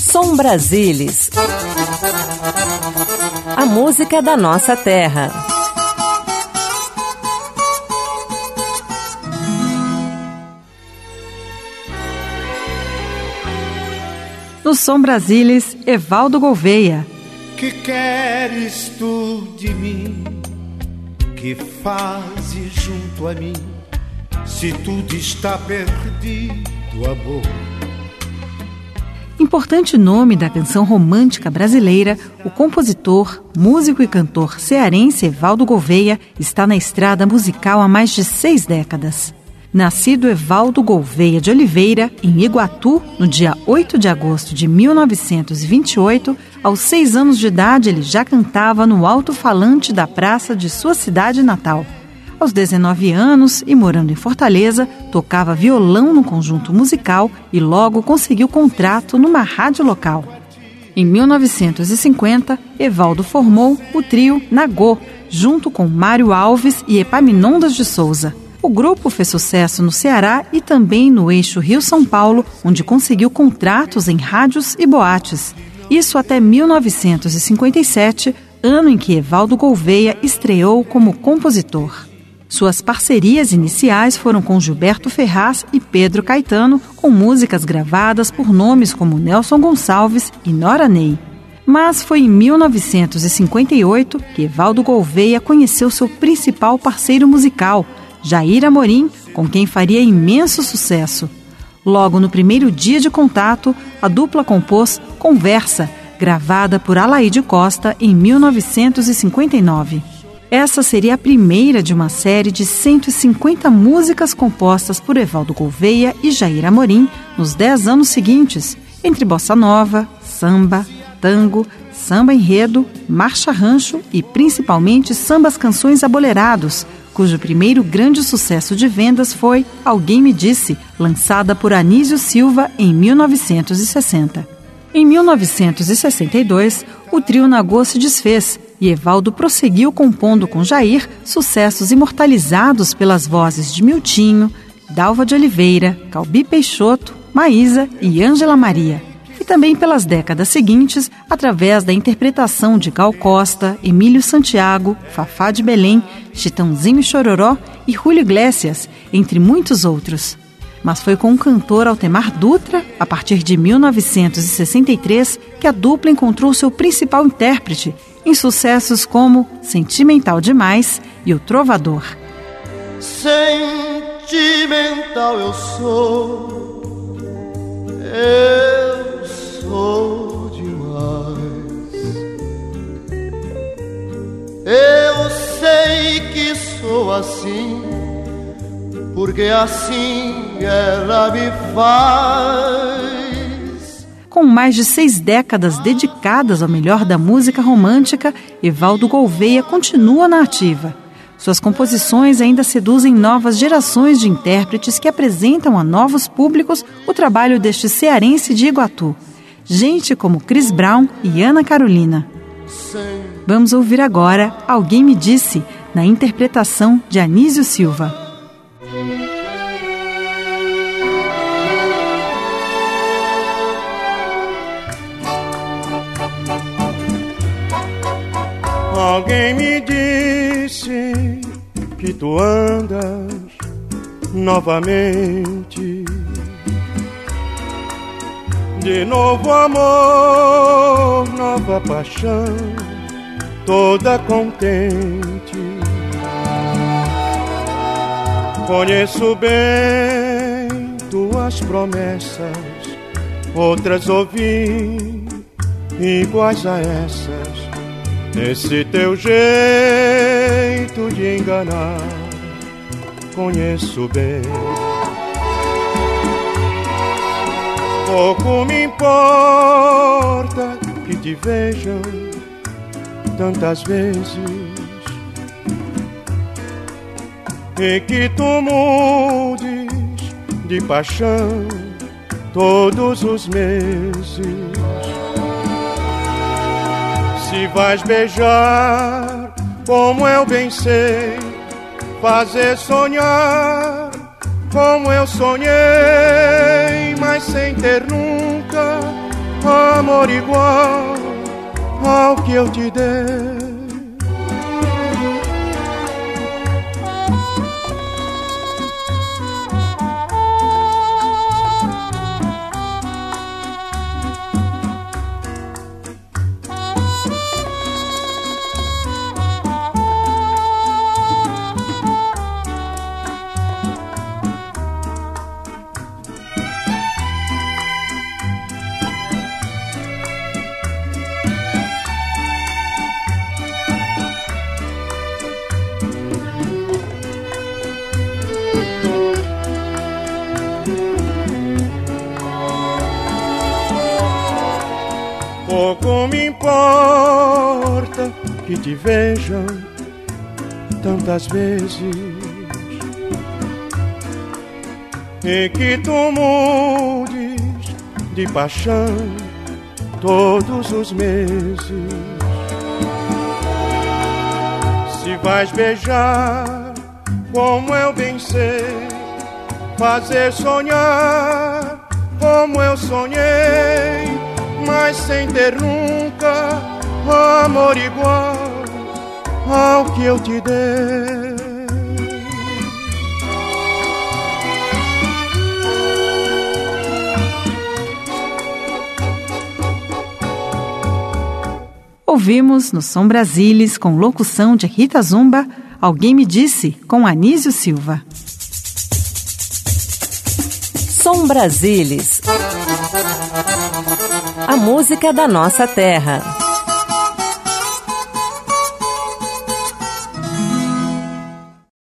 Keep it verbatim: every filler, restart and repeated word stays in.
Som Brasilis. A música da nossa terra. No Som Brasilis, Evaldo Gouveia. Que queres tu de mim? Que fazes junto a mim? Se tudo está perdido, amor. Importante nome da canção romântica brasileira, o compositor, músico e cantor cearense Evaldo Gouveia está na estrada musical há mais de seis décadas. Nascido Evaldo Gouveia de Oliveira, em Iguatu, no dia oito de agosto de mil novecentos e vinte e oito, aos seis anos de idade ele já cantava no alto-falante da praça de sua cidade natal. Aos dezenove anos, e morando em Fortaleza, tocava violão no conjunto musical e logo conseguiu contrato numa rádio local. Em mil novecentos e cinquenta, Evaldo formou o trio Nagô, junto com Mário Alves e Epaminondas de Souza. O grupo fez sucesso no Ceará e também no eixo Rio-São Paulo, onde conseguiu contratos em rádios e boates. Isso até mil novecentos e cinquenta e sete, ano em que Evaldo Gouveia estreou como compositor. Suas parcerias iniciais foram com Gilberto Ferraz e Pedro Caetano, com músicas gravadas por nomes como Nelson Gonçalves e Nora Ney. Mas foi em mil novecentos e cinquenta e oito que Evaldo Gouveia conheceu seu principal parceiro musical, Jair Amorim, com quem faria imenso sucesso. Logo no primeiro dia de contato, a dupla compôs Conversa, gravada por Alaide Costa em mil novecentos e cinquenta e nove. Essa seria a primeira de uma série de cento e cinquenta músicas compostas por Evaldo Gouveia e Jair Amorim nos dez anos seguintes, entre bossa nova, samba, tango, samba enredo, marcha rancho e principalmente sambas canções abolerados, cujo primeiro grande sucesso de vendas foi Alguém Me Disse, lançada por Anísio Silva em mil novecentos e sessenta. Em mil novecentos e sessenta e dois, o trio Nagô se desfez e Evaldo prosseguiu compondo com Jair sucessos imortalizados pelas vozes de Miltinho, Dalva de Oliveira, Calbi Peixoto, Maísa e Ângela Maria. E também pelas décadas seguintes, através da interpretação de Gal Costa, Emílio Santiago, Fafá de Belém, Chitãozinho e Chororó e Júlio Iglesias, entre muitos outros. Mas foi com o cantor Altemar Dutra, a partir de mil novecentos e sessenta e três, que a dupla encontrou seu principal intérprete, em sucessos como Sentimental Demais e O Trovador. Sentimental eu sou, eu sou demais. Eu sei que sou assim, porque assim ela me faz. Com mais de seis décadas dedicadas ao melhor da música romântica, Evaldo Gouveia continua na ativa. Suas composições ainda seduzem novas gerações de intérpretes que apresentam a novos públicos o trabalho deste cearense de Iguatu. Gente como Chris Brown e Ana Carolina. Vamos ouvir agora Alguém Me Disse, na interpretação de Anísio Silva. Alguém me disse que tu andas novamente, de novo amor, nova paixão, toda contente. Conheço bem tuas promessas, outras ouvi iguais a essas. Esse teu jeito de enganar, conheço bem. Pouco me importa que te vejam tantas vezes e que tu mudes de paixão todos os meses. Se vais beijar, como eu bem sei, fazer sonhar, como eu sonhei, mas sem ter nunca amor igual ao que eu te dei. Pouco me importa que te vejam tantas vezes e que tu mudes de paixão todos os meses. Se vais beijar, como eu bem sei, fazer sonhar como eu sonhei, mas sem ter nunca amor igual ao que eu te dei. Ouvimos no Som Brasilis, com locução de Rita Zumba, Alguém Me Disse, com Anísio Silva. Som Brasilis, a música da nossa terra.